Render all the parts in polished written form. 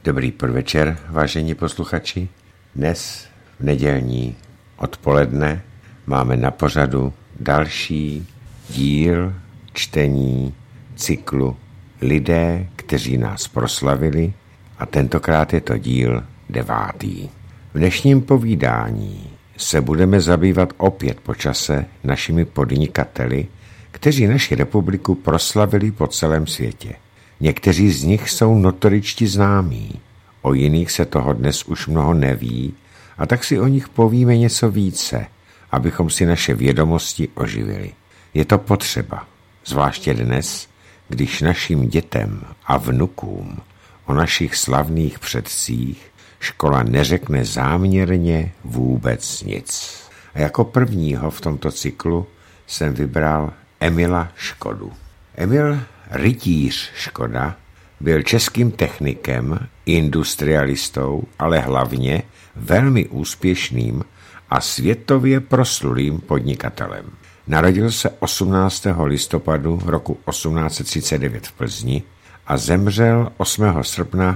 Dobrý podvečer, vážení posluchači. Dnes v nedělní odpoledne máme na pořadu další díl čtení cyklu Lidé, kteří nás proslavili, a tentokrát je to díl 9. V dnešním povídání se budeme zabývat opět po čase našimi podnikateli, kteří naši republiku proslavili po celém světě. Někteří z nich jsou notoričti známí, o jiných se toho dnes už mnoho neví, a tak si o nich povíme něco více, abychom si naše vědomosti oživili. Je to potřeba, zvláště dnes, když našim dětem a vnukům o našich slavných předcích škola neřekne záměrně vůbec nic. A jako prvního v tomto cyklu jsem vybral Emila Škodu. Emil Rytíř Škoda byl českým technikem, industrialistou, ale hlavně velmi úspěšným a světově proslulým podnikatelem. Narodil se 18. listopadu roku 1839 v Plzni a zemřel 8. srpna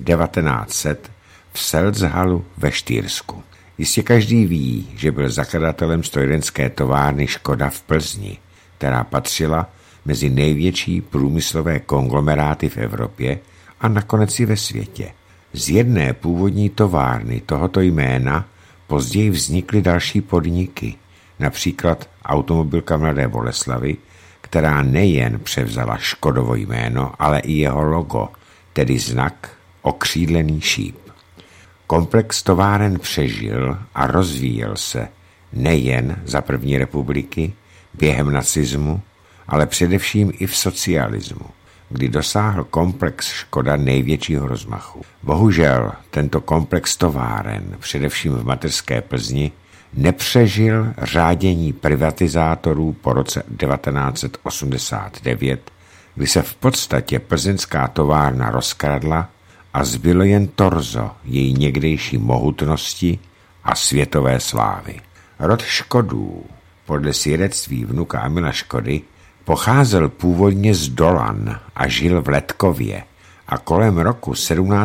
1900 v Selzhallu ve Štýrsku. Jistě každý ví, že byl zakladatelem strojírenské továrny Škoda v Plzni, která patřila mezi největší průmyslové konglomeráty v Evropě a nakonec i ve světě. Z jedné původní továrny tohoto jména později vznikly další podniky, například automobilka Mladé Boleslavi, která nejen převzala Škodovo jméno, ale i jeho logo, tedy znak okřídlený šíp. Komplex továren přežil a rozvíjel se nejen za první republiky, během nacismu, ale především i v socialismu, kdy dosáhl komplex Škoda největšího rozmachu. Bohužel tento komplex továren, především v mateřské Plzni, nepřežil řádění privatizátorů po roce 1989, kdy se v podstatě plzeňská továrna rozkradla a zbylo jen torzo její někdejší mohutnosti a světové slávy. Rod Škodů, podle svědectví vnuka Emila Škody, pocházel původně z Dolan a žil v Letkově a kolem roku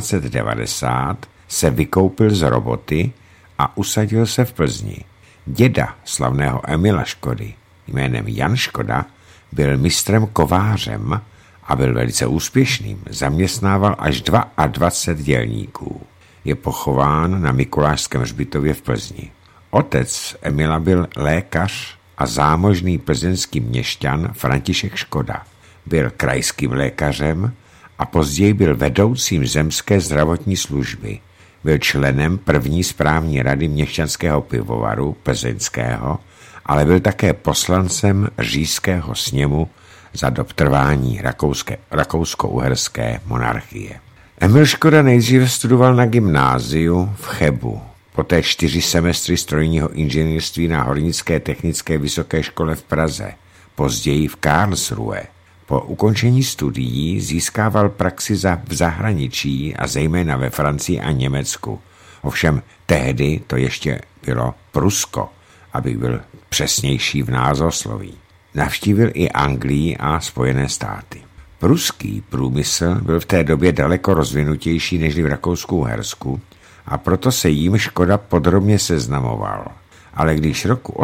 1790 se vykoupil z roboty a usadil se v Plzni. Děda slavného Emila Škody jménem Jan Škoda byl mistrem kovářem a byl velice úspěšným, zaměstnával až 22 dělníků. Je pochován na Mikulášském hřbitově v Plzni. Otec Emila byl lékař a zámožný plzeňský měšťan František Škoda. Byl krajským lékařem a později byl vedoucím zemské zdravotní služby. Byl členem první správní rady měšťanského pivovaru plzeňského, ale byl také poslancem Říšského sněmu za dob trvání rakousko-uherské monarchie. Emil Škoda nejdříve studoval na gymnáziu v Chebu, poté 4 semestry strojního inženýrství na Hornické technické vysoké škole v Praze, později v Karlsruhe. Po ukončení studií získával praxi v zahraničí a zejména ve Francii a Německu. Ovšem tehdy to ještě bylo Prusko, aby byl přesnější v názvosloví. Navštívil i Anglii a Spojené státy. Pruský průmysl byl v té době daleko rozvinutější než v Rakousku-Uhersku, a proto se jím Škoda podrobně seznamoval. Ale když roku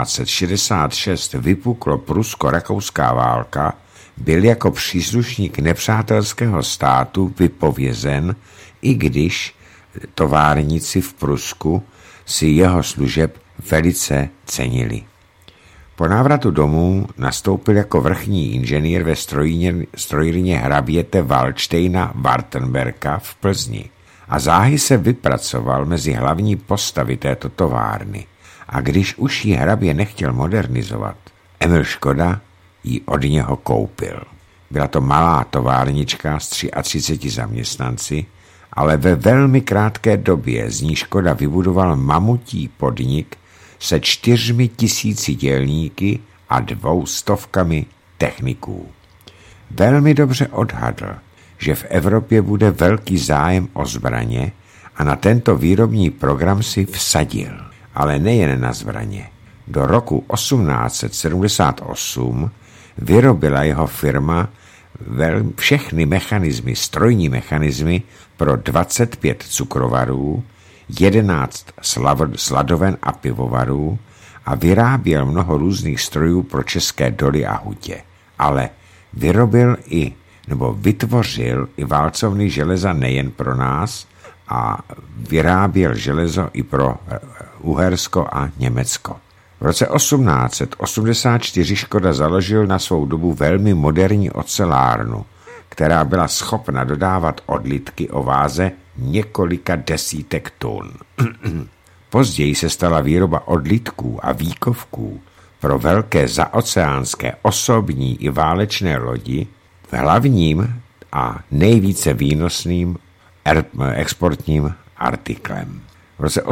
1866 vypuklo prusko-rakouská válka, byl jako příslušník nepřátelského státu vypovězen, i když továrníci v Prusku si jeho služeb velice cenili. Po návratu domů nastoupil jako vrchní inženýr ve strojírně hraběte Waldsteina Wartenberga v Plzni a záhy se vypracoval mezi hlavní postavy této továrny. A když už ji hrabě nechtěl modernizovat, Emil Škoda ji od něho koupil. Byla to malá továrnička s 33 zaměstnanci, ale ve velmi krátké době z ní Škoda vybudoval mamutí podnik se 4 000 dělníky a 200 techniků. Velmi dobře odhadl, že v Evropě bude velký zájem o zbraně a na tento výrobní program si vsadil. Ale nejen na zbraně. Do roku 1878 vyrobila jeho firma všechny mechanismy, strojní mechanismy pro 25 cukrovarů, 11 sladoven a pivovarů a vyráběl mnoho různých strojů pro české doly a hutě. Ale vytvořil i válcovny železa nejen pro nás a vyráběl železo i pro Uhersko a Německo. V roce 1884 Škoda založil na svou dobu velmi moderní ocelárnu, která byla schopna dodávat odlitky o váze několika desítek tun. Později se stala výroba odlitků a výkovků pro velké zaoceánské osobní i válečné lodi hlavním a nejvíce výnosným exportním artiklem. V roce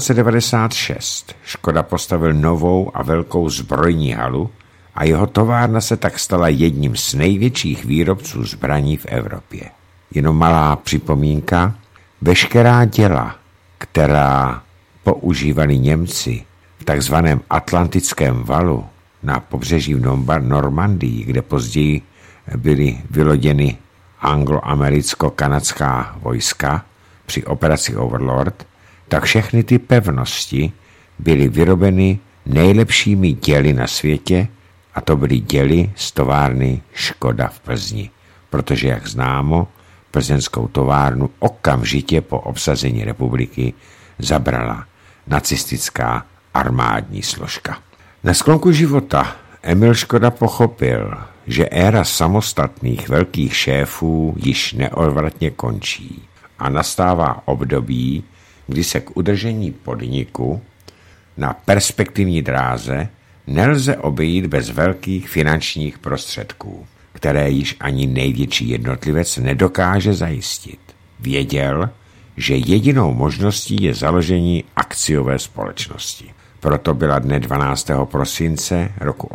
1896 Škoda postavil novou a velkou zbrojní halu a jeho továrna se tak stala jedním z největších výrobců zbraní v Evropě. Jenom malá připomínka, veškerá děla, která používali Němci v takzvaném Atlantickém valu na pobřeží v Normandii, kde později byly vyloděny anglo-americko-kanadská vojska při operaci Overlord, tak všechny ty pevnosti byly vyrobeny nejlepšími děly na světě a to byly děly z továrny Škoda v Plzni, protože, jak známo, plzeňskou továrnu okamžitě po obsazení republiky zabrala nacistická armádní složka. Na sklonku života Emil Škoda pochopil, že éra samostatných velkých šéfů již neodvratně končí a nastává období, kdy se k udržení podniku na perspektivní dráze nelze obejít bez velkých finančních prostředků, které již ani největší jednotlivec nedokáže zajistit. Věděl, že jedinou možností je založení akciové společnosti. Proto byla dne 12. prosince roku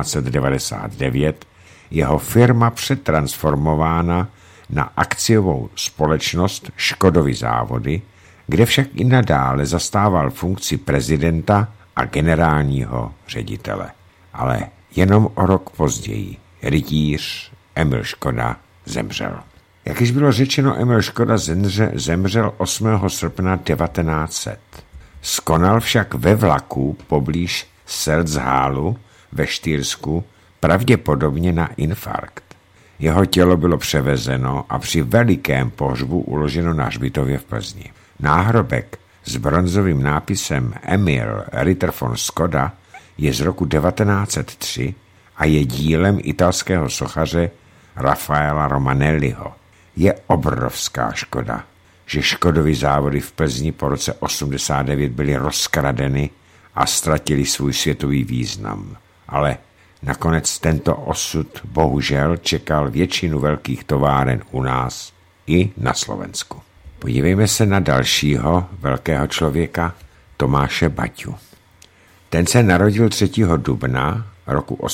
1899 jeho firma přetransformována na akciovou společnost Škodovy závody, kde však i nadále zastával funkci prezidenta a generálního ředitele. Ale jenom o rok později rytíř Emil Škoda zemřel. Jak již bylo řečeno, Emil Škoda zemřel 8. srpna 1900. Skonal však ve vlaku poblíž Selzhálu ve Štýrsku, pravděpodobně na infarkt. Jeho tělo bylo převezeno a při velikém pohřbu uloženo na hřbitově v Plzni. Náhrobek s bronzovým nápisem Emil Ritter von Škoda je z roku 1903 a je dílem italského sochaře Raffaela Romanelliho. Je obrovská škoda, že Škodovy závody v Plzni po roce 89 byly rozkradeny a ztratili svůj světový význam. Ale nakonec tento osud bohužel čekal většinu velkých továren u nás i na Slovensku. Podívejme se na dalšího velkého člověka, Tomáše Baťu. Ten se narodil 3. dubna roku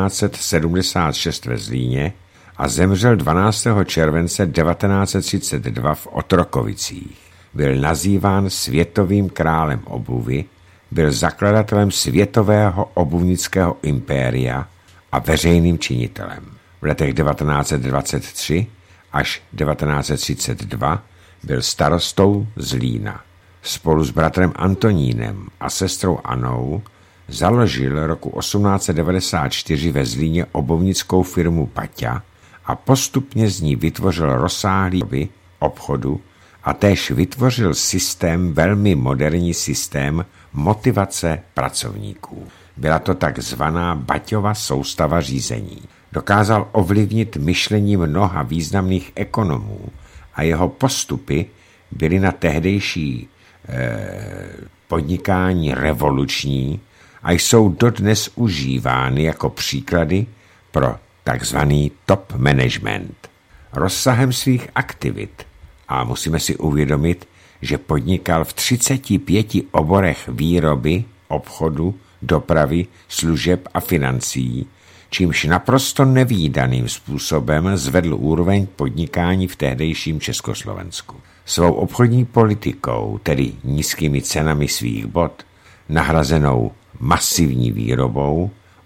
1876 ve Zlíně a zemřel 12. července 1932 v Otrokovicích. Byl nazýván světovým králem obuvy, byl zakladatelem světového obuvnického impéria a veřejným činitelem. V letech 1923 až 1932 byl starostou Zlína. Spolu s bratrem Antonínem a sestrou Anou založil roku 1894 ve Zlíně obuvnickou firmu Baťa a postupně z ní vytvořil rozsáhlý obchodu a též vytvořil velmi moderní systém motivace pracovníků. Byla to takzvaná Baťova soustava řízení. Dokázal ovlivnit myšlení mnoha významných ekonomů a jeho postupy byly na tehdejší podnikání revoluční a jsou dodnes užívány jako příklady pro takzvaný top management. Rozsahem svých aktivit, a musíme si uvědomit, že podnikal v 35 oborech výroby, obchodu, dopravy, služeb a financí, čímž naprosto nevídaným způsobem zvedl úroveň podnikání v tehdejším Československu. Svou obchodní politikou, tedy nízkými cenami svých bod, nahrazenou masivní výrobou,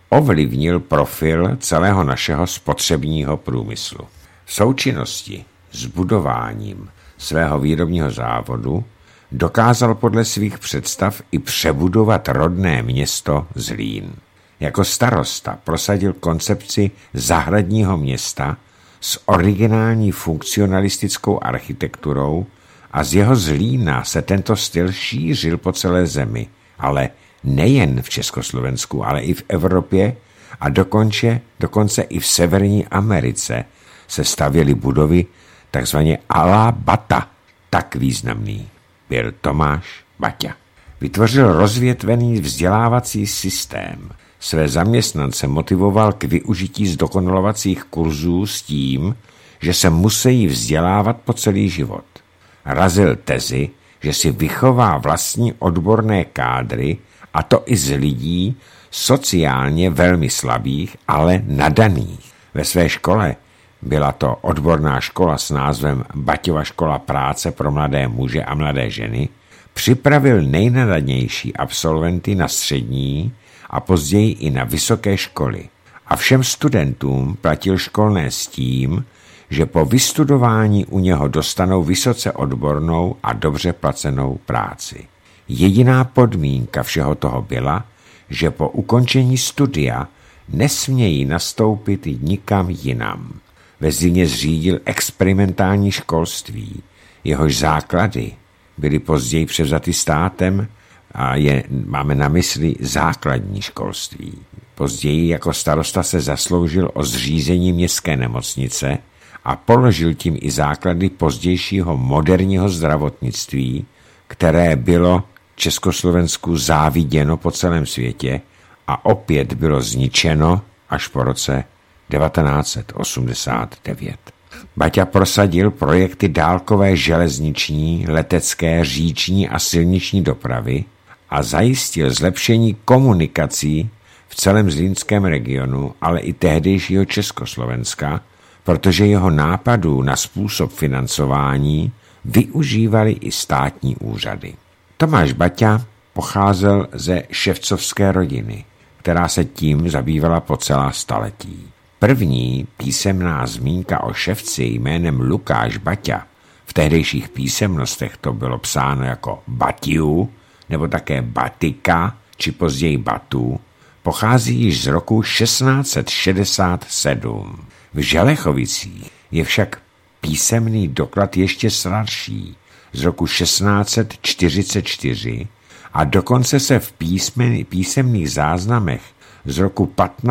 ovlivnil profil celého našeho spotřebního průmyslu. V součinnosti s budováním svého výrobního závodu dokázal podle svých představ i přebudovat rodné město Zlín. Jako starosta prosadil koncepci zahradního města s originální funkcionalistickou architekturou a z jeho Zlína se tento styl šířil po celé zemi, ale nejen v Československu, ale i v Evropě a dokonce i v Severní Americe se stavěly budovy takzvaně à la Bata. Tak významný byl Tomáš Baťa. Vytvořil rozvětvený vzdělávací systém. Své zaměstnance motivoval k využití zdokonalovacích kurzů s tím, že se musí vzdělávat po celý život. Razil tezi, že si vychová vlastní odborné kádry, a to i z lidí sociálně velmi slabých, ale nadaných. Ve své škole, byla to odborná škola s názvem Baťova škola práce pro mladé muže a mladé ženy, připravil nejnadanější absolventy na střední a později i na vysoké školy. A všem studentům platil školné s tím, že po vystudování u něho dostanou vysoce odbornou a dobře placenou práci. Jediná podmínka všeho toho byla, že po ukončení studia nesmějí nastoupit nikam jinam. Ve Zlíně zřídil experimentální školství, jehož základy byly později převzaty státem a máme na mysli základní školství. Později jako starosta se zasloužil o zřízení městské nemocnice a položil tím i základy pozdějšího moderního zdravotnictví, které bylo Československu záviděno po celém světě a opět bylo zničeno až po roce 1989. Baťa prosadil projekty dálkové železniční, letecké, říční a silniční dopravy a zajistil zlepšení komunikací v celém zlínském regionu, ale i tehdejšího Československa, protože jeho nápadů na způsob financování využívali i státní úřady. Tomáš Baťa pocházel ze ševcovské rodiny, která se tím zabývala po celá staletí. První písemná zmínka o ševci jménem Lukáš Baťa, v tehdejších písemnostech to bylo psáno jako Batiu, nebo také Batika, či později Batu, pochází již z roku 1667. V Želechovicích je však písemný doklad ještě starší, z roku 1644 a dokonce se v písemných záznamech z roku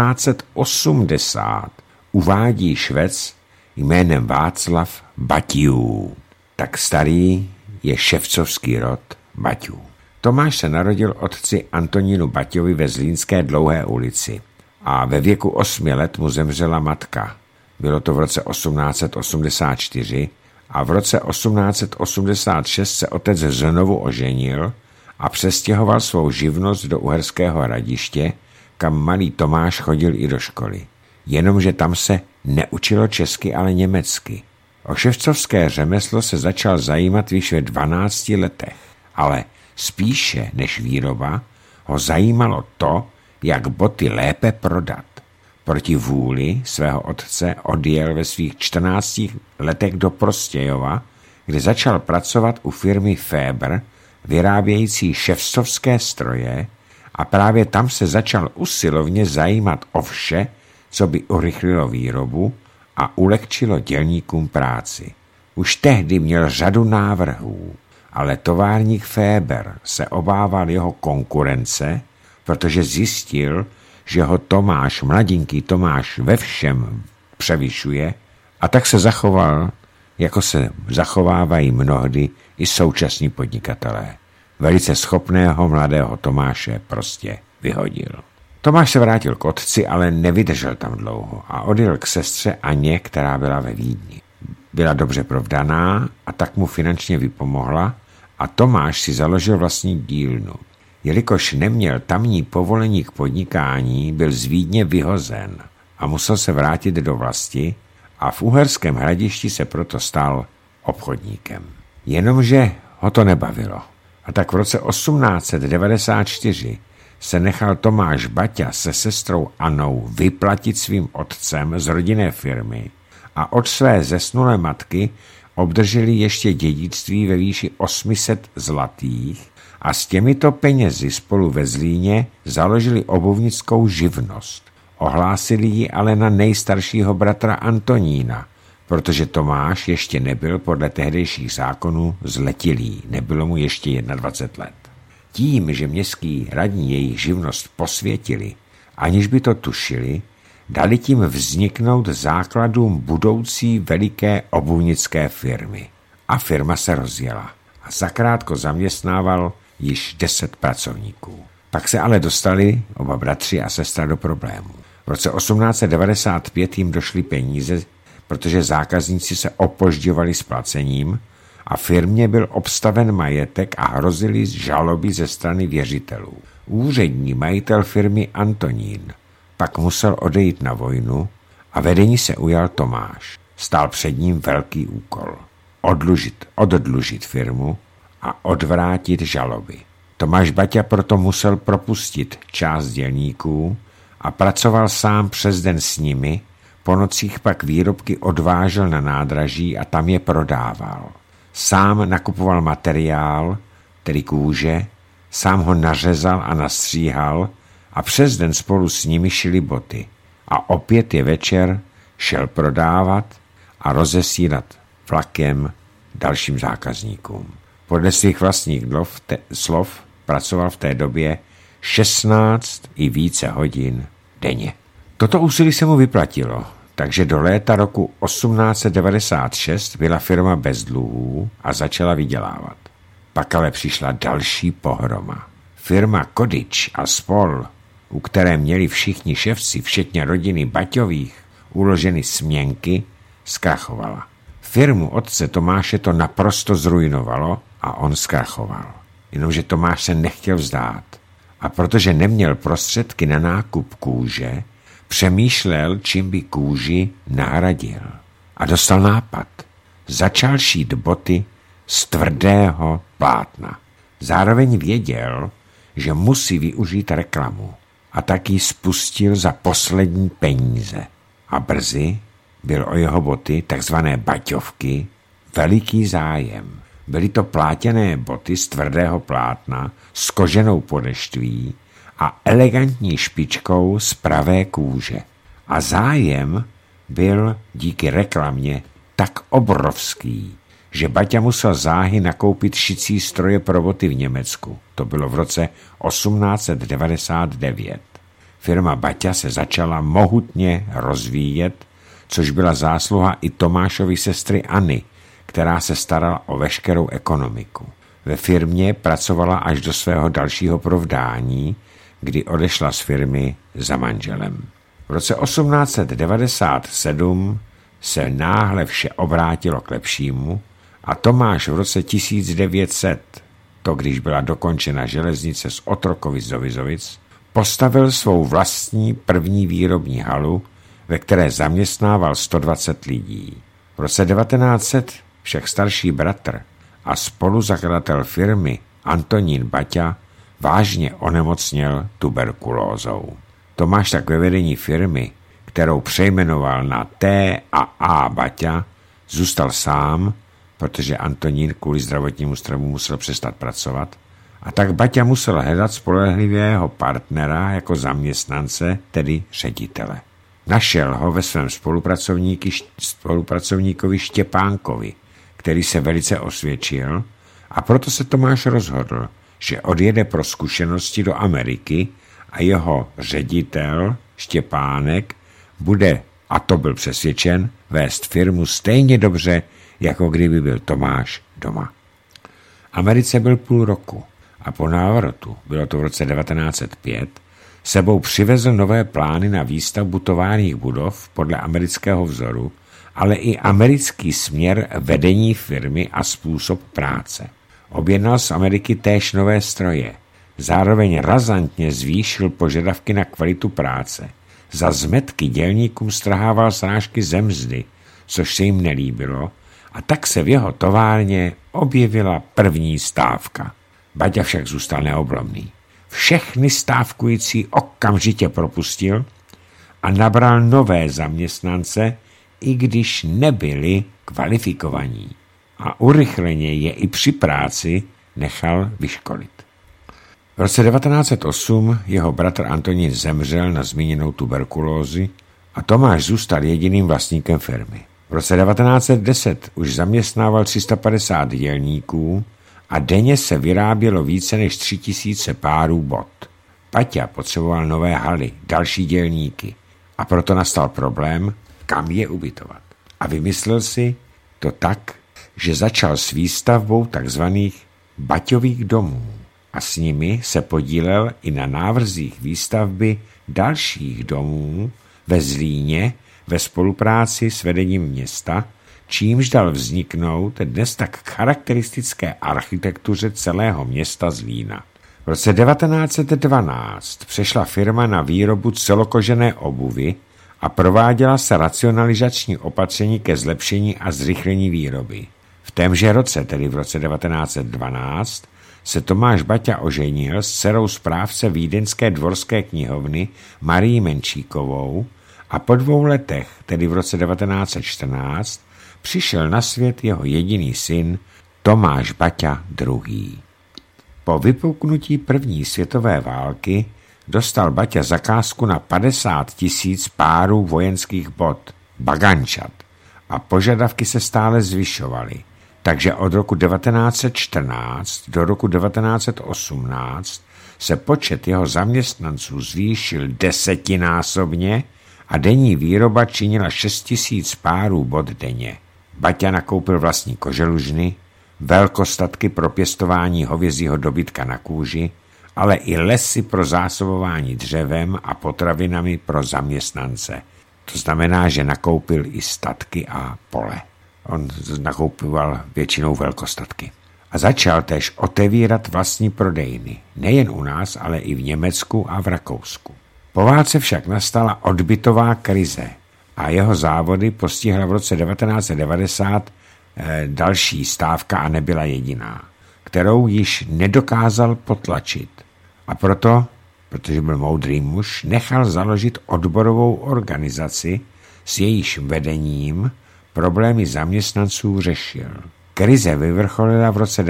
1580 uvádí Švec jménem Václav Baťů. Tak starý je ševcovský rod Baťů. Tomáš se narodil otci Antonínu Baťovi ve Zlínské Dlouhé ulici a ve věku 8 let mu zemřela matka. Bylo to v roce 1884 a v roce 1886 se otec znovu oženil a přestěhoval svou živnost do Uherského Hradiště, kam malý Tomáš chodil i do školy. Jenomže tam se neučilo česky, ale německy. O ševcovské řemeslo se začal zajímat již ve 12 letech, ale spíše než výroba ho zajímalo to, jak boty lépe prodat. Proti vůli svého otce odjel ve svých 14 letech do Prostějova, kde začal pracovat u firmy Fébr, vyrábějící ševcovské stroje, a právě tam se začal usilovně zajímat o vše, co by urychlilo výrobu a ulehčilo dělníkům práci. Už tehdy měl řadu návrhů, ale továrník Fébr se obával jeho konkurence, protože zjistil, že ho Tomáš, mladinký Tomáš, ve všem převyšuje, a tak se zachoval, jako se zachovávají mnohdy i současní podnikatelé. Velice schopného mladého Tomáše prostě vyhodil. Tomáš se vrátil k otci, ale nevydržel tam dlouho a odjel k sestře Aně, která byla ve Vídni. Byla dobře provdaná a tak mu finančně vypomohla a Tomáš si založil vlastní dílnu. Jelikož neměl tamní povolení k podnikání, byl z Vídně vyhozen a musel se vrátit do vlasti a v Uherském Hradišti se proto stal obchodníkem. Jenomže ho to nebavilo. A tak v roce 1894 se nechal Tomáš Baťa se sestrou Anou vyplatit svým otcem z rodinné firmy a od své zesnulé matky obdrželi ještě dědictví ve výši 800 zlatých a s těmito penězi spolu ve Zlíně založili obuvnickou živnost. Ohlásili ji ale na nejstaršího bratra Antonína, protože Tomáš ještě nebyl podle tehdejších zákonů zletilý, nebylo mu ještě 21 let. Tím, že městský radní jejich živnost posvětili, aniž by to tušili, dali tím vzniknout základům budoucí veliké obuvnické firmy. A firma se rozjela a zakrátko zaměstnával již 10 pracovníků. Pak se ale dostali oba bratři a sestra do problémů. V roce 1895 jim došly peníze, protože zákazníci se opožďovali s placením a firmě byl obstaven majetek a hrozily žaloby ze strany věřitelů. Úřední majitel firmy Antonín pak musel odejít na vojnu a vedení se ujal Tomáš. Stál před ním velký úkol. Oddlužit firmu a odvrátit žaloby. Tomáš Baťa proto musel propustit část dělníků a pracoval sám přes den s nimi, po nocích pak výrobky odvážel na nádraží a tam je prodával. Sám nakupoval materiál, tedy kůže, sám ho nařezal a nastříhal a přes den spolu s nimi šili boty. A opět je večer šel prodávat a rozesílat vlakem dalším zákazníkům. Podle svých vlastních slov pracoval v té době 16 i více hodin denně. Toto úsilí se mu vyplatilo, takže do léta roku 1896 byla firma bez dluhů a začala vydělávat. Pak ale přišla další pohroma. Firma Kodič a spol., u které měli všichni ševci, včetně rodiny Baťových, uloženy směnky, zkrachovala. Firmu otce Tomáše to naprosto zrujnovalo a on zkrachoval. Jenomže Tomáš se nechtěl vzdát. A protože neměl prostředky na nákup kůže, přemýšlel, čím by kůži nahradil. A dostal nápad. Začal šít boty z tvrdého plátna. Zároveň věděl, že musí využít reklamu. A tak ji spustil za poslední peníze. A brzy byl o jeho boty, takzvané baťovky, veliký zájem. Byly to plátěné boty z tvrdého plátna s koženou podeštví a elegantní špičkou z pravé kůže. A zájem byl díky reklamě tak obrovský, že Baťa musel záhy nakoupit šicí stroje pro boty v Německu. To bylo v roce 1899. Firma Baťa se začala mohutně rozvíjet, což byla zásluha i Tomášovy sestry Anny, která se starala o veškerou ekonomiku. Ve firmě pracovala až do svého dalšího provdání, kdy odešla z firmy za manželem. V roce 1897 se náhle vše obrátilo k lepšímu a Tomáš v roce 1900, to když byla dokončena železnice z Otrokovic do Vizovic, postavil svou vlastní první výrobní halu, ve které zaměstnával 120 lidí. V roce 1900 však starší bratr a spoluzakladatel firmy Antonín Baťa vážně onemocněl tuberkulózou. Tomáš tak ve vedení firmy, kterou přejmenoval na T&A Baťa, zůstal sám, protože Antonín kvůli zdravotnímu stavu musel přestat pracovat, a tak Baťa musel hledat spolehlivého partnera jako zaměstnance, tedy ředitele. Našel ho ve svém spolupracovníkovi Štěpánkovi, který se velice osvědčil, a proto se Tomáš rozhodl, že odjede pro zkušenosti do Ameriky a jeho ředitel Štěpánek bude, a to byl přesvědčen, vést firmu stejně dobře, jako kdyby byl Tomáš doma. Americe byl půl roku a po návratu, bylo to v roce 1905, sebou přivezl nové plány na výstavbu továrních budov podle amerického vzoru, ale i americký směr vedení firmy a způsob práce. Objednal z Ameriky též nové stroje. Zároveň razantně zvýšil požadavky na kvalitu práce. Za zmetky dělníkům strhával srážky ze mzdy, což se jim nelíbilo, a tak se v jeho továrně objevila první stávka. Baťa však zůstal neoblomný. všechny stávkující okamžitě propustil a nabral nové zaměstnance, i když nebyli kvalifikovaní. A urychleně je i při práci nechal vyškolit. V roce 1908 jeho bratr Antonín zemřel na zmíněnou tuberkulózi a Tomáš zůstal jediným vlastníkem firmy. V roce 1910 už zaměstnával 350 dělníků a denně se vyrábělo více než 3000 párů bot. Baťa potřeboval nové haly, další dělníky a proto nastal problém, kam je ubytovat. A vymyslel si to tak, že začal s výstavbou takzvaných Baťových domů a s nimi se podílel i na návrzích výstavby dalších domů ve Zlíně ve spolupráci s vedením města, čímž dal vzniknout dnes tak charakteristické architektuře celého města Zlína. V roce 1912 přešla firma na výrobu celokožené obuvy a prováděla se racionalizační opatření ke zlepšení a zrychlení výroby. V témže roce, tedy v roce 1912, se Tomáš Baťa oženil s dcerou správce vídeňské dvorské knihovny Marii Menšíkovou a po 2 letech, tedy v roce 1914, přišel na svět jeho jediný syn Tomáš Baťa II. Po vypuknutí první světové války dostal Baťa zakázku na 50 000 párů vojenských bot, bagančat, a požadavky se stále zvyšovaly. Takže od roku 1914 do roku 1918 se počet jeho zaměstnanců zvýšil 10násobně a denní výroba činila 6 000 párů bot denně. Baťa nakoupil vlastní koželužny, velkostatky pro pěstování hovězího dobytka na kůži, ale i lesy pro zásobování dřevem a potravinami pro zaměstnance. To znamená, že nakoupil i statky a pole. On nakoupoval většinou velkostatky. A začal též otevírat vlastní prodejny, nejen u nás, ale i v Německu a v Rakousku. Po válce však nastala odbytová krize a jeho závody postihla v roce 1990 další stávka a nebyla jediná, kterou již nedokázal potlačit. A proto, protože byl moudrý muž, nechal založit odborovou organizaci, s jejíž vedením problémy zaměstnanců řešil. Krize vyvrcholila v roce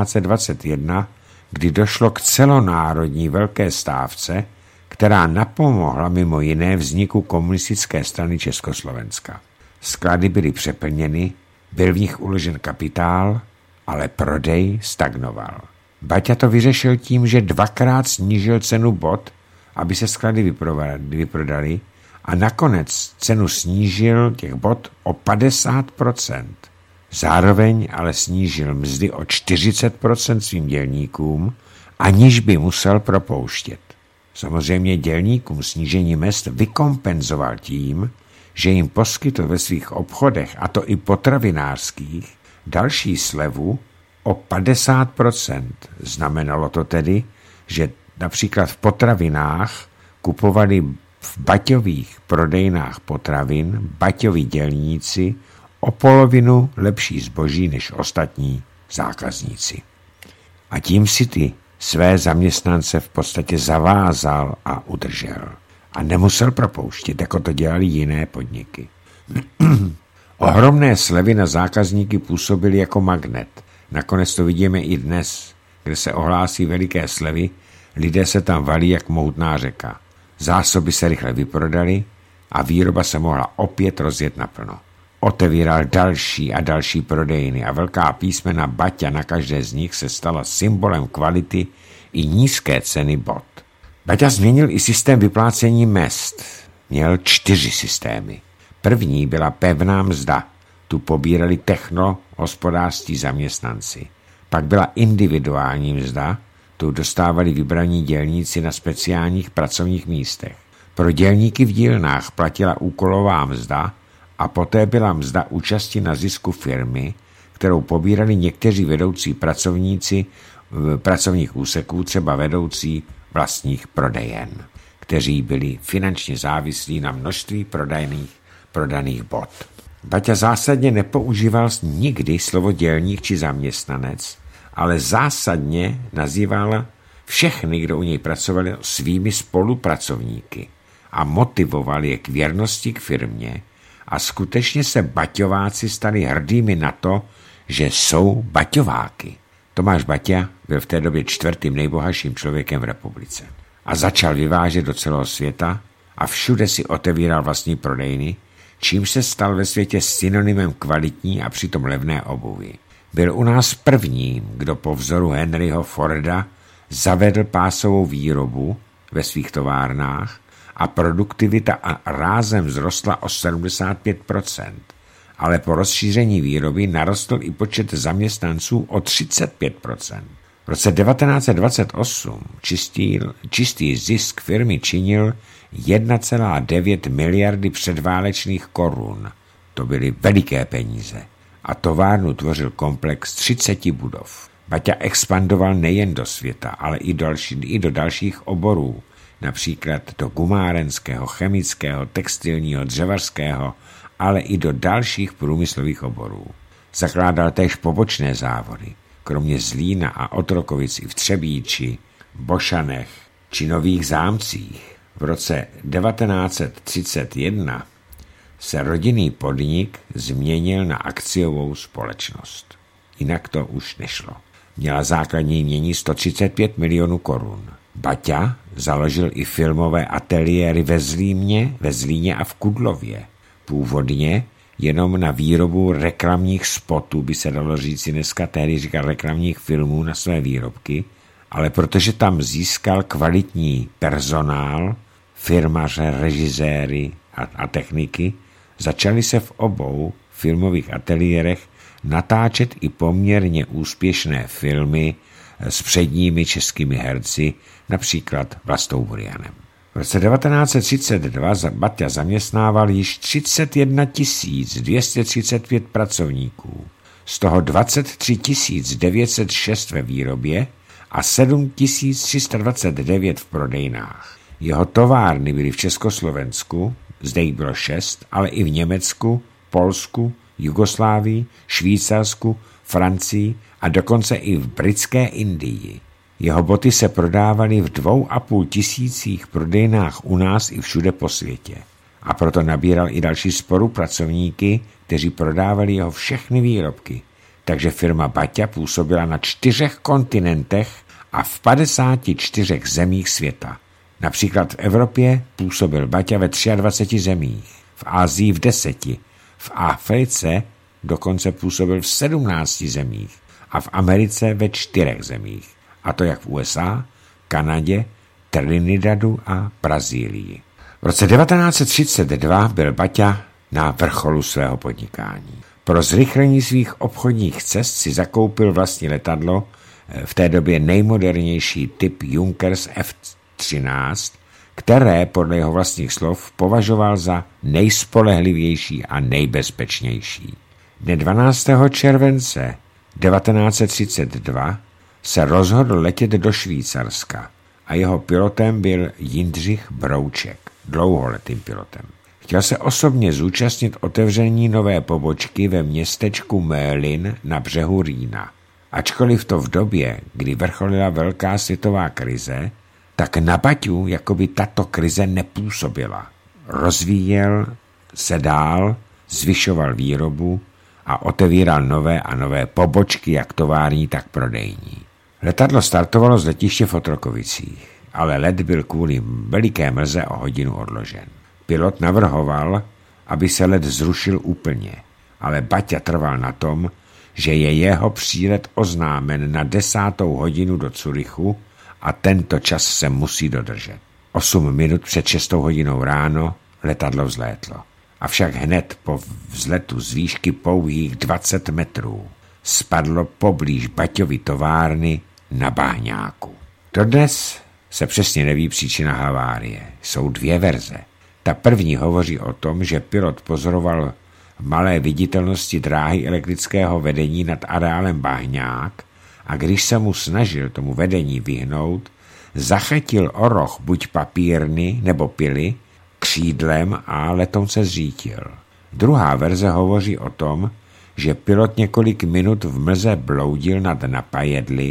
1921, kdy došlo k celonárodní velké stávce, která napomohla mimo jiné vzniku komunistické strany Československa. Sklady byly přeplněny, byl v nich uložen kapitál, ale prodej stagnoval. Baťa to vyřešil tím, že 2krát snížil cenu bot, aby se sklady vyprodaly, a nakonec cenu snížil těch bot o 50%. Zároveň ale snížil mzdy o 40% svým dělníkům, aniž by musel propouštět. Samozřejmě dělníkům snížení mezd vykompenzoval tím, že jim poskytl ve svých obchodech, a to i potravinářských, další slevu o 50%. Znamenalo to tedy, že například v potravinách kupovali v Baťových prodejnách potravin Baťovi dělníci o polovinu lepší zboží než ostatní zákazníci. A tím si ty své zaměstnance v podstatě zavázal a udržel. A nemusel propouštět, jako to dělali jiné podniky. Ohromné slevy na zákazníky působily jako magnet. Nakonec to vidíme i dnes, kde se ohlásí veliké slevy, lidé se tam valí jak mohutná řeka. Zásoby se rychle vyprodaly a výroba se mohla opět rozjet naplno. Otevíral další a další prodejny a velká písmena Baťa na každé z nich se stala symbolem kvality i nízké ceny bot. Baťa změnil i systém vyplácení mezd. Měl 4 systémy. První byla pevná mzda. Tu pobírali technohospodářští zaměstnanci. Pak byla individuální mzda. Tu dostávali vybraní dělníci na speciálních pracovních místech. Pro dělníky v dílnách platila úkolová mzda a poté byla mzda účasti na zisku firmy, kterou pobírali někteří vedoucí pracovníci pracovních úseků, třeba vedoucí vlastních prodejen, kteří byli finančně závislí na množství prodaných bot. Baťa zásadně nepoužíval nikdy slovo dělník či zaměstnanec, ale zásadně nazýval všechny, kdo u něj pracovali, svými spolupracovníky a motivoval je k věrnosti k firmě a skutečně se Baťováci stali hrdými na to, že jsou Baťováky. Tomáš Baťa byl v té době 4. nejbohatším člověkem v republice a začal vyvážet do celého světa a všude si otevíral vlastní prodejny, čímž se stal ve světě synonymem kvalitní a přitom levné obuvy. Byl u nás prvním, kdo po vzoru Henryho Forda zavedl pásovou výrobu ve svých továrnách a produktivita rázem vzrostla o 75%, ale po rozšíření výroby narostl i počet zaměstnanců o 35%. V roce 1928 čistý zisk firmy činil 1,9 miliardy předválečných korun. To byly veliké peníze. A továrnu tvořil komplex 30 budov. Baťa expandoval nejen do světa, ale i do dalších oborů, například do gumárenského, chemického, textilního, dřevařského, ale i do dalších průmyslových oborů. Zakládal též pobočné závody, kromě Zlína a Otrokovic i v Třebíči, Bošanech či Nových Zámcích. V roce 1931 se rodinný podnik změnil na akciovou společnost. Jinak to už nešlo. Měla základní jmění 135 milionů korun. Baťa založil i filmové ateliéry ve Zlíně a v Kudlově. Původně jenom na výrobu reklamních spotů, by se dalo říci dneska, tehdy říkal reklamních filmů na své výrobky, ale protože tam získal kvalitní personál, firmaře, režiséry a techniky, začaly se v obou filmových ateliérech natáčet i poměrně úspěšné filmy s předními českými herci, například Vlastou Burianem. V roce 1932 Baťa zaměstnával již 31 235 pracovníků, z toho 23 906 ve výrobě a 7 329 v prodejnách. Jeho továrny byly v Československu, zde jich bylo 6, ale i v Německu, Polsku, Jugoslávii, Švýcarsku, Francii a dokonce i v britské Indii. Jeho boty se prodávaly v 2,5 tisících prodejnách u nás i všude po světě. A proto nabíral i další spolupracovníky, kteří prodávali jeho všechny výrobky. Takže firma Baťa působila na 4 kontinentech a v 54 zemích světa. Například v Evropě působil Baťa ve 23 zemích, v Asii v 10, v Africe dokonce působil v 17 zemích a v Americe ve 4 zemích. A to jak v USA, Kanadě, Trinidadu a Brazílii. V roce 1932 byl Baťa na vrcholu svého podnikání. Pro zrychlení svých obchodních cest si zakoupil vlastní letadlo, v té době nejmodernější typ Junkers F-13, které podle jeho vlastních slov považoval za nejspolehlivější a nejbezpečnější. Dne 12. července 1932 se rozhodl letět do Švýcarska a jeho pilotem byl Jindřich Brouček, dlouholetým pilotem. Chtěl se osobně zúčastnit otevření nové pobočky ve městečku Mölin na břehu Rýna. Ačkoliv to v době, kdy vrcholila velká světová krize, tak na Baťu jakoby tato krize nepůsobila. Rozvíjel se dál, zvyšoval výrobu a otevíral nové a nové pobočky, jak tovární, tak prodejní. Letadlo startovalo z letiště v Otrokovicích, ale let byl kvůli veliké mlze o hodinu odložen. Pilot navrhoval, aby se let zrušil úplně, ale Baťa trval na tom, že je jeho přílet oznámen na 10. hodinu do Curychu a tento čas se musí dodržet. 8 minut před 6. hodinou ráno letadlo vzlétlo. Avšak hned po vzletu z výšky pouhých 20 metrů spadlo poblíž Baťovy továrny na bahňáku. Dodnes se přesně neví příčina havárie. Jsou 2 verze. Ta první hovoří o tom, že pilot pozoroval v malé viditelnosti dráhy elektrického vedení nad areálem bahňák a když se mu snažil tomu vedení vyhnout, zachytil o roh buď papírny nebo pily křídlem a letoun se zřítil. Druhá verze hovoří o tom, že pilot několik minut v mlze bloudil nad napajedly,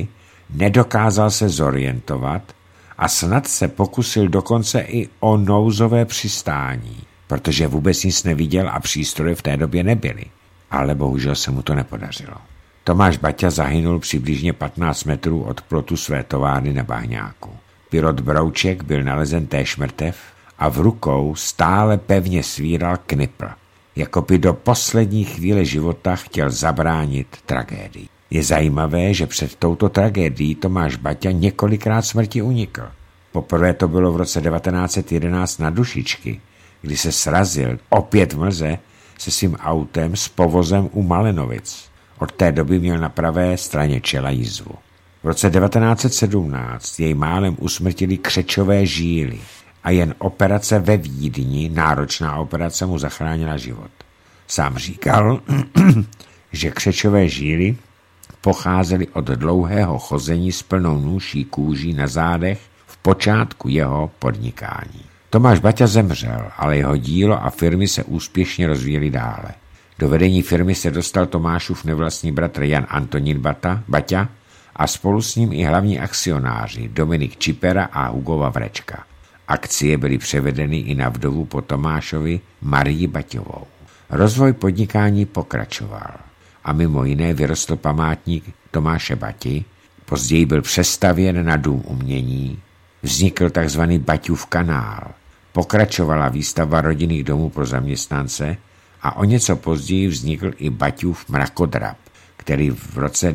Nedokázal se zorientovat a snad se pokusil dokonce i o nouzové přistání, protože vůbec nic neviděl a přístroje v té době nebyly. Ale bohužel se mu to nepodařilo. Tomáš Baťa zahynul přibližně 15 metrů od plotu své továrny na Bahňáku. Pilot Brouček byl nalezen též mrtev a v rukou stále pevně svíral knipl, jako by do poslední chvíle života chtěl zabránit tragédii. Je zajímavé, že před touto tragédií Tomáš Baťa několikrát smrti unikl. Poprvé to bylo v roce 1911 na Dušičky, kdy se srazil opět v mlze se svým autem s povozem u Malenovic. Od té doby měl na pravé straně čela jizvu. V roce 1917 jej málem usmrtili křečové žíly a jen operace ve Vídni, náročná operace, mu zachránila život. Sám říkal, že křečové žíly pocházely od dlouhého chození s plnou nůší kůží na zádech v počátku jeho podnikání. Tomáš Baťa zemřel, ale jeho dílo a firmy se úspěšně rozvíjely dále. Do vedení firmy se dostal Tomášův nevlastní bratr Jan Antonín Baťa a spolu s ním i hlavní akcionáři Dominik Čipera a Hugo Vavrečka. Akcie byly převedeny i na vdovu po Tomášovi Marii Baťovou. Rozvoj podnikání pokračoval a mimo jiné vyrostl památník Tomáše Bati, později byl přestavěn na Dům umění, vznikl tzv. Baťův kanál, pokračovala výstavba rodinných domů pro zaměstnance a o něco později vznikl i Baťův mrakodrap, který v roce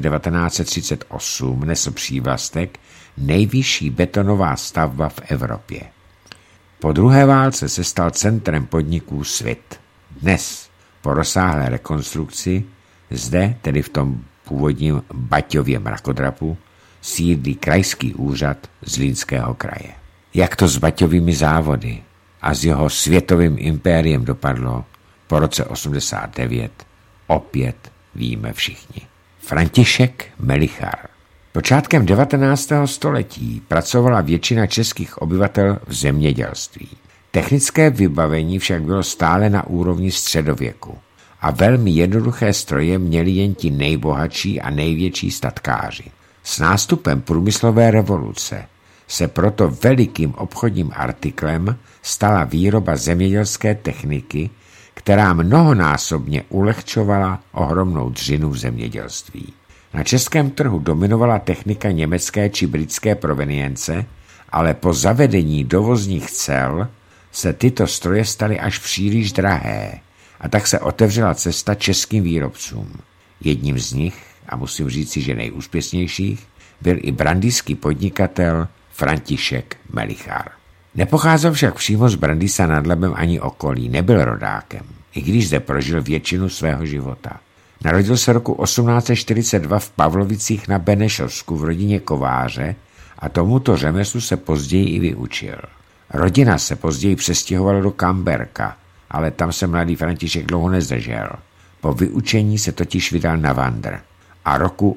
1938 nesl přívlastek nejvyšší betonová stavba v Evropě. Po druhé válce se stal centrem podniků Svit. Dnes, po rozsáhlé rekonstrukci, zde, tedy v tom původním Baťově mrakodrapu, sídlí krajský úřad Zlínského kraje. Jak to s Baťovými závody a s jeho světovým impériem dopadlo po roce 89, opět víme všichni. František Melichar. Počátkem 19. století pracovala většina českých obyvatel v zemědělství. Technické vybavení však bylo stále na úrovni středověku a velmi jednoduché stroje měli jen ti nejbohatší a největší statkáři. S nástupem průmyslové revoluce se proto velikým obchodním artiklem stala výroba zemědělské techniky, která mnohonásobně ulehčovala ohromnou dřinu v zemědělství. Na českém trhu dominovala technika německé či britské provenience, ale po zavedení dovozních cel se tyto stroje staly až příliš drahé a tak se otevřela cesta českým výrobcům. Jedním z nich, a musím říci, že nejúspěšnějších, byl i brandýský podnikatel František Melichar. Nepocházel však přímo z Brandýsa nad Labem ani okolí, nebyl rodákem, i když zde prožil většinu svého života. Narodil se roku 1842 v Pavlovicích na Benešovsku v rodině kováře a tomuto řemeslu se později i vyučil. Rodina se později přestěhovala do Kamberka, ale tam se mladý František dlouho nezdržel. Po vyučení se totiž vydal na vandr a roku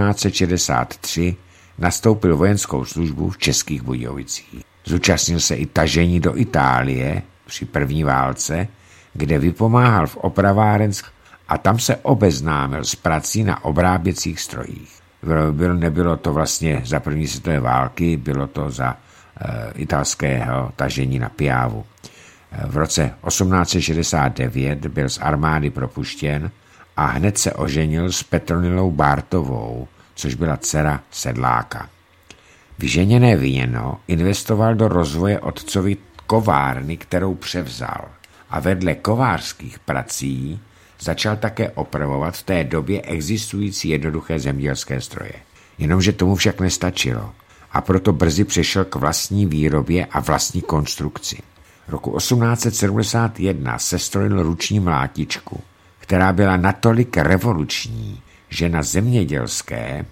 1863 nastoupil vojenskou službu v Českých Budějovicích. Zúčastnil se i tažení do Itálie při první válce, kde vypomáhal v opravárenských a tam se obeznámil s prací na obráběcích strojích. Nebylo to vlastně za první světové války, bylo to za italského tažení na Piavu. V roce 1869 byl z armády propuštěn a hned se oženil s Petronilou Bártovou, což byla dcera sedláka. Vyženěné víno investoval do rozvoje otcovy kovárny, kterou převzal, a vedle kovářských prací začal také opravovat v té době existující jednoduché zemědělské stroje. Jenomže tomu však nestačilo a proto brzy přešel k vlastní výrobě a vlastní konstrukci. Roku 1871 sestrojil ruční mlátičku, která byla natolik revoluční, že na zemědělské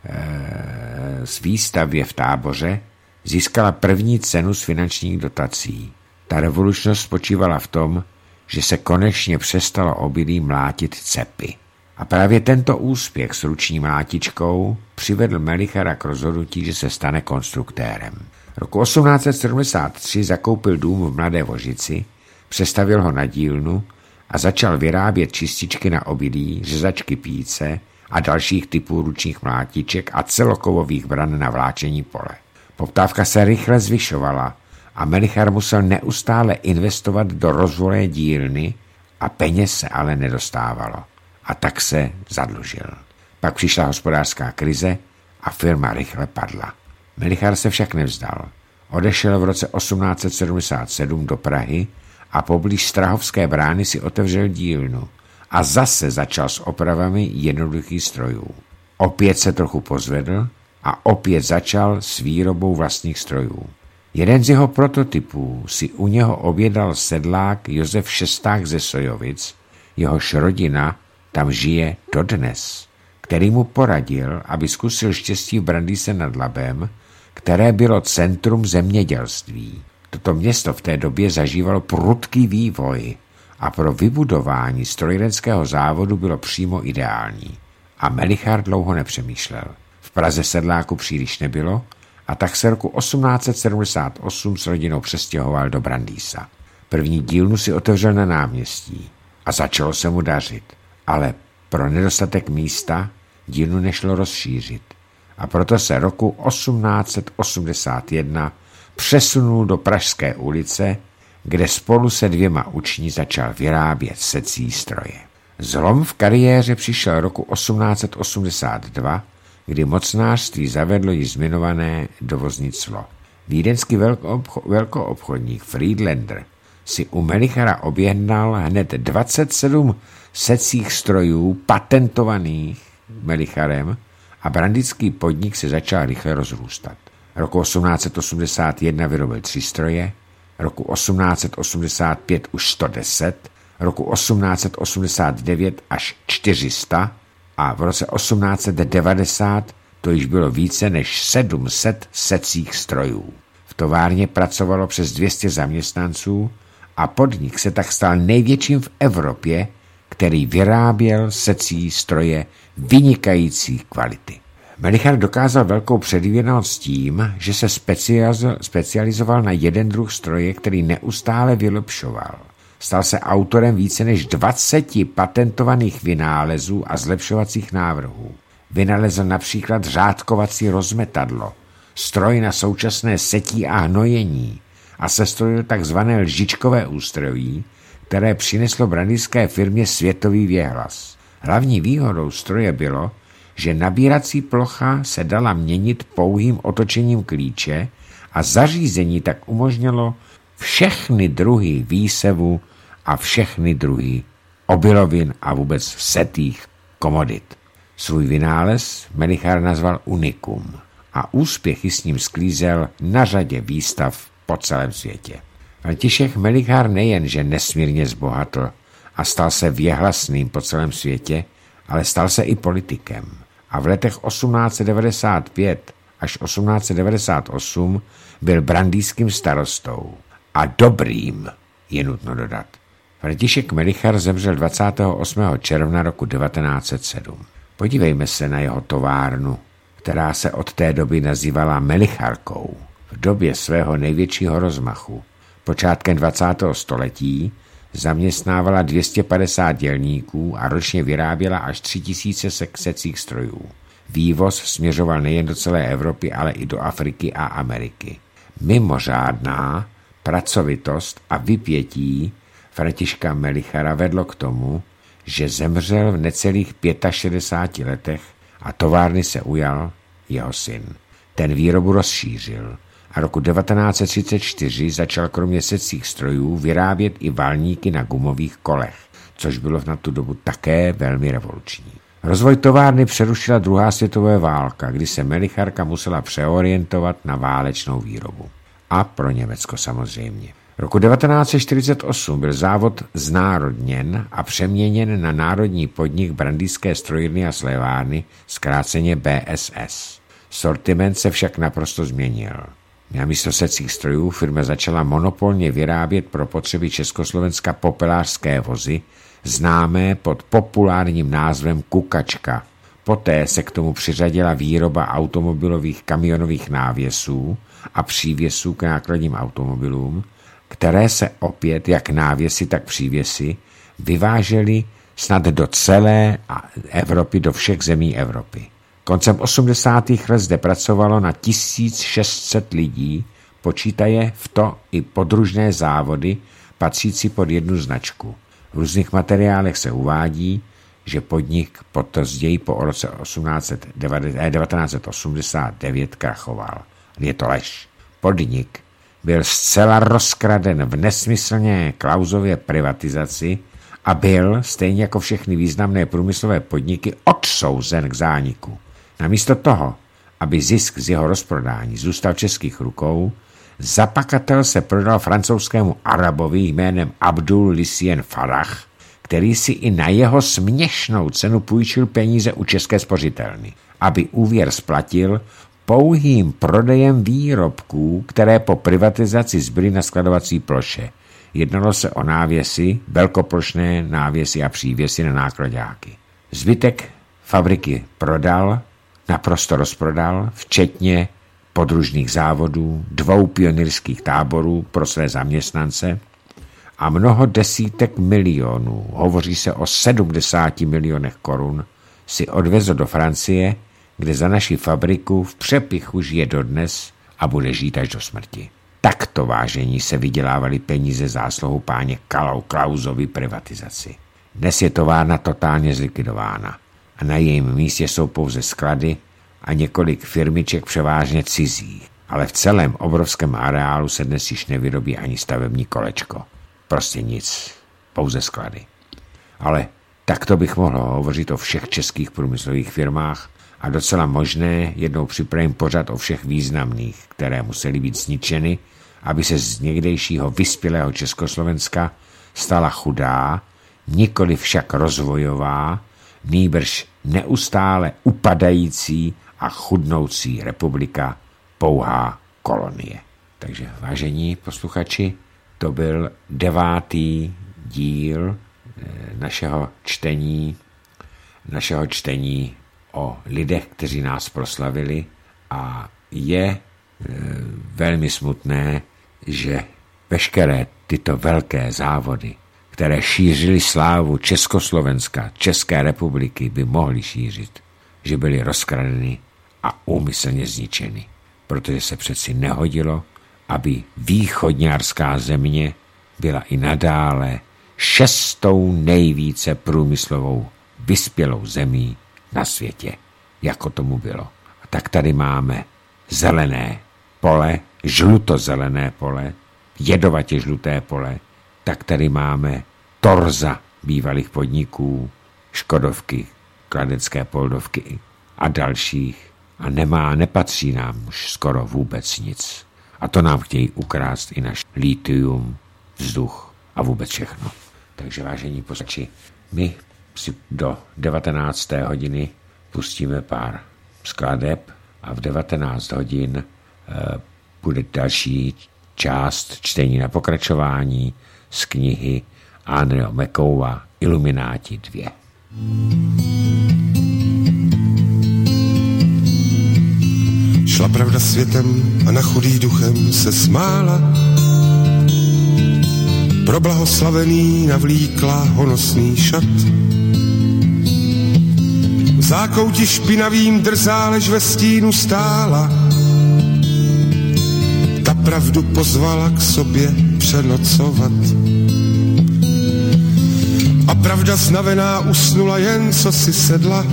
z výstavě v Táboře získala první cenu z finančních dotací. Ta revolučnost spočívala v tom, že se konečně přestalo obilí mlátit cepy. A právě tento úspěch s ruční mlátičkou přivedl Melichara k rozhodnutí, že se stane konstruktérem. Roku 1873 zakoupil dům v Mladé Vožici, přestavěl ho na dílnu a začal vyrábět čističky na obilí, řezačky píce a dalších typů ručních mlátiček a celokovových bran na vláčení pole. Poptávka se rychle zvyšovala a Melichar musel neustále investovat do rozvoje dílny a peněz se ale nedostávalo. A tak se zadlužil. Pak přišla hospodářská krize a firma rychle padla. Melichar se však nevzdal. Odešel v roce 1877 do Prahy a poblíž Strahovské brány si otevřel dílnu a zase začal s opravami jednoduchých strojů. Opět se trochu pozvedl a opět začal s výrobou vlastních strojů. Jeden z jeho prototypů si u něho objednal sedlák Josef Šesták ze Sojovic, jehož rodina tam žije dodnes, který mu poradil, aby zkusil štěstí v Brandýse nad Labem, které bylo centrum zemědělství. Toto město v té době zažívalo prudký vývoj a pro vybudování strojírenského závodu bylo přímo ideální. A Melichar dlouho nepřemýšlel. V Praze sedláku příliš nebylo a tak se roku 1878 s rodinou přestěhoval do Brandýsa. První dílnu si otevřel na náměstí a začalo se mu dařit, ale pro nedostatek místa dílnu nešlo rozšířit a proto se roku 1881 přesunul do Pražské ulice, kde spolu se 2 učni začal vyrábět secí stroje. Zlom v kariéře přišel roku 1882, kdy mocnářství zavedlo již zmiňované dovozní clo. Vídeňský velkoobchodník Friedlander si u Melichara objednal hned 27 secích strojů patentovaných Melicharem a brandický podnik se začal rychle rozrůstat. Roku 1881 vyrobil 3 stroje, roku 1885 už 110, roku 1889 až 400 a v roce 1890 to již bylo více než 700 secích strojů. V továrně pracovalo přes 200 zaměstnanců a podnik se tak stal největším v Evropě, který vyráběl secí stroje vynikající kvality. Melichar dokázal velkou předvídanost tím, že se specializoval na jeden druh stroje, který neustále vylepšoval. Stal se autorem více než 20 patentovaných vynálezů a zlepšovacích návrhů. Vynalezl například řádkovací rozmetadlo, stroj na současné setí a hnojení a sestrojil takzvané lžičkové ústrojí, které přineslo brandýské firmě světový věhlas. Hlavní výhodou stroje bylo, že nabírací plocha se dala měnit pouhým otočením klíče a zařízení tak umožnilo všechny druhy výsevu a všechny druhy obilovin a vůbec setých komodit. Svůj vynález Melichar nazval unikum a úspěchy s ním sklízel na řadě výstav po celém světě. František Melichar nejenže nesmírně zbohatl a stal se věhlasným po celém světě, ale stal se i politikem. A v letech 1895 až 1898 byl brandýským starostou. A dobrým, je nutno dodat. František Melichar zemřel 28. června roku 1907. Podívejme se na jeho továrnu, která se od té doby nazývala Melicharkou. V době svého největšího rozmachu, počátkem 20. století, zaměstnávala 250 dělníků a ročně vyráběla až 3000 secích strojů. Vývoz směřoval nejen do celé Evropy, ale i do Afriky a Ameriky. Mimořádná pracovitost a vypětí Františka Melichara vedlo k tomu, že zemřel v necelých 65 letech a továrny se ujal jeho syn. Ten výrobu rozšířil a roku 1934 začal kromě secích strojů vyrábět i valníky na gumových kolech, což bylo na tu dobu také velmi revoluční. Rozvoj továrny přerušila druhá světová válka, kdy se Melicharka musela přeorientovat na válečnou výrobu. A pro Německo samozřejmě. Roku 1948 byl závod znárodněn a přeměněn na národní podnik Brandýské strojírny a slévárny, zkráceně BSS. Sortiment se však naprosto změnil. Namísto secích strojů firma začala monopolně vyrábět pro potřeby Československa popelářské vozy, známé pod populárním názvem Kukačka. Poté se k tomu přiřadila výroba automobilových kamionových návěsů a přívěsů k nákladním automobilům, které se opět, jak návěsy, tak přívěsy, vyvážely snad do celé Evropy, do všech zemí Evropy. Koncem 80. let zde pracovalo na 1600 lidí, počítaje v to i podružné závody patřící pod jednu značku. V různých materiálech se uvádí, že podnik později po roce 1989 krachoval. Je to lež. Podnik byl zcela rozkraden v nesmyslné Klausově privatizaci a byl, stejně jako všechny významné průmyslové podniky, odsouzen k zániku. Namísto toho, aby zisk z jeho rozprodání zůstal v českých rukou, zapakatel se prodal francouzskému Arabovi jménem Abdul Lisien Farah, který si i na jeho směšnou cenu půjčil peníze u České spořitelny, aby úvěr splatil pouhým prodejem výrobků, které po privatizaci zbyly na skladovací ploše. Jednalo se o návěsy, velkoplošné návěsy a přívěsy na nákladáky. Zbytek fabriky prodal, naprosto rozprodal, včetně podružných závodů, 2 pionýrských táborů pro své zaměstnance a mnoho desítek milionů, hovoří se o 70 milionech korun, si odvezl do Francie, kde za naši fabriku v přepichu žije dodnes a bude žít až do smrti. Takto, vážení, se vydělávali peníze zásluhou páně Klausovy privatizaci. Dnes je továrna totálně zlikvidována a na jejím místě jsou pouze sklady a několik firmiček převážně cizích, ale v celém obrovském areálu se dnes již nevyrobí ani stavební kolečko. Prostě nic, pouze sklady. Ale takto bych mohl hovořit o všech českých průmyslových firmách a docela možné jednou připravím pořad o všech významných, které musely být zničeny, aby se z někdejšího vyspělého Československa stala chudá, nikoli však rozvojová, nýbrž neustále upadající a chudnoucí republika, pouhá kolonie. Takže, vážení posluchači, to byl 9. díl našeho čtení o lidech, kteří nás proslavili a je velmi smutné, že veškeré tyto velké závody, které šířily slávu Československa, České republiky, by mohly šířit, že byly rozkradeny a úmyslně zničeny, protože se přeci nehodilo, aby východňárská země byla i nadále 6. nejvíce průmyslovou vyspělou zemí na světě, jako tomu bylo. A tak tady máme zelené pole, žlutozelené pole, jedovatě žluté pole, tak tady máme torza bývalých podniků, Škodovky, Kladenské Poldovky a dalších a nepatří nám už skoro vůbec nic. A to nám chtějí ukrást i náš litium, vzduch a vůbec všechno. Takže, vážení posluchači, my si do 19. hodiny pustíme pár skladeb a v 19 hodin bude další část čtení na pokračování z knihy Andreho McCowa Ilumináti 2. Šla pravda světem a na chudý duchem se smála. Pro blahoslavený navlíkla honosný šat. V zákouti špinavým drzá, lež ve stínu stála. Ta pravdu pozvala k sobě přenocovat. A pravda znavená usnula, jen co si sedla.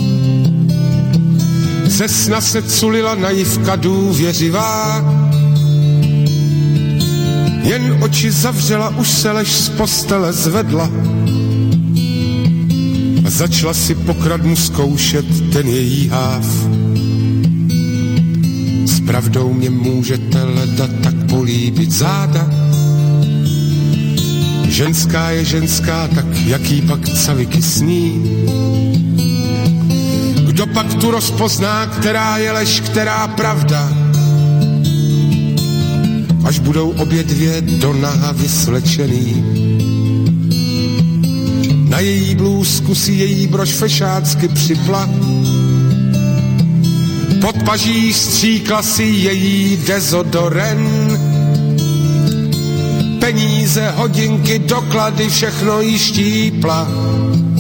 Ze sna se culila naivka důvěřivá. Jen oči zavřela, už se lež z postele zvedla. A začala si pokradmu zkoušet ten její háv. S pravdou mě můžete leda tak políbit záda. Ženská je ženská, tak jaký pak caviky sní. Kdo pak tu rozpozná, která je lež, která pravda? Až budou obě dvě do naha vysvlečený. Na její blůzku si její brož fešácky připla. Pod paží stříkla si její dezodoren. Peníze, hodinky, doklady, všechno jí štípla.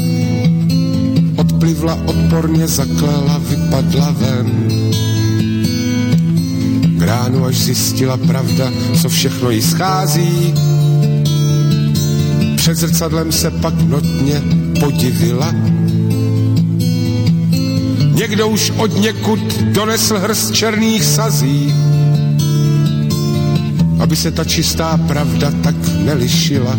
uplivla, odporně zaklela, vypadla ven. K ránu, až zjistila pravda, co všechno jí schází. Před zrcadlem se pak notně podivila. Někdo už od někud donesl hrst černých sazí, aby se ta čistá pravda tak nelišila.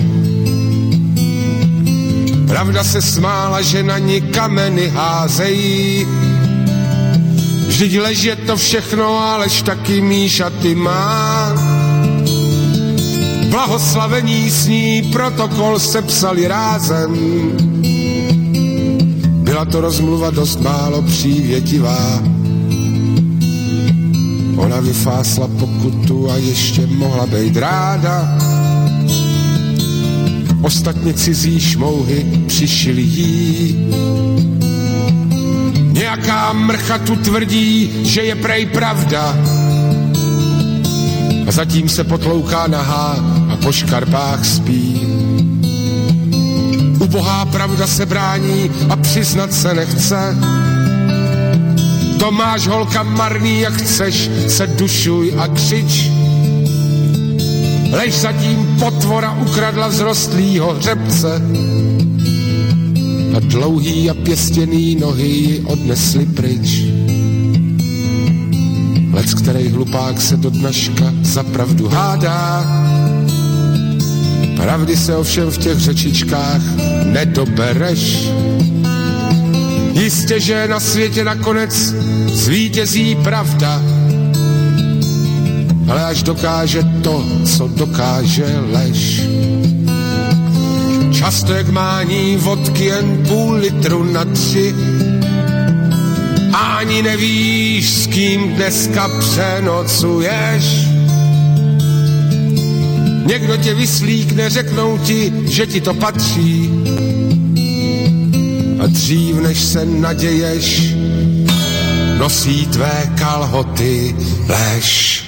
Pravda se smála, že na ní kameny házejí. Vždyť lež je to všechno, alež taky mý šaty má. Blahoslavení s ní protokol sepsali rázem. Byla to rozmluva dost málo přívětivá. Ona vyfásla pokutu a ještě mohla být ráda. Ostatně cizí šmouhy přišili jí. Nějaká mrcha tu tvrdí, že je prej pravda. A zatím se potlouká nahá a po škarpách spí. Ubohá pravda se brání a přiznat se nechce. To máš, holka, marný, jak chceš, se dušuj a křič. Lež zatím potvora ukradla vzrostlýho hřebce a dlouhý a pěstěný nohy ji odnesli pryč. Lec, který hlupák se do dneška za pravdu hádá. Pravdy se ovšem v těch řečičkách nedobereš. Jistě, že na světě nakonec zvítězí pravda, ale až dokáže to, co dokáže lež. Často jak mání vodky jen půl litru na 3 a ani nevíš, s kým dneska přenocuješ. Někdo tě vyslíkne, řeknou ti, že ti to patří. A dřív, než se naděješ, nosí tvé kalhoty lež.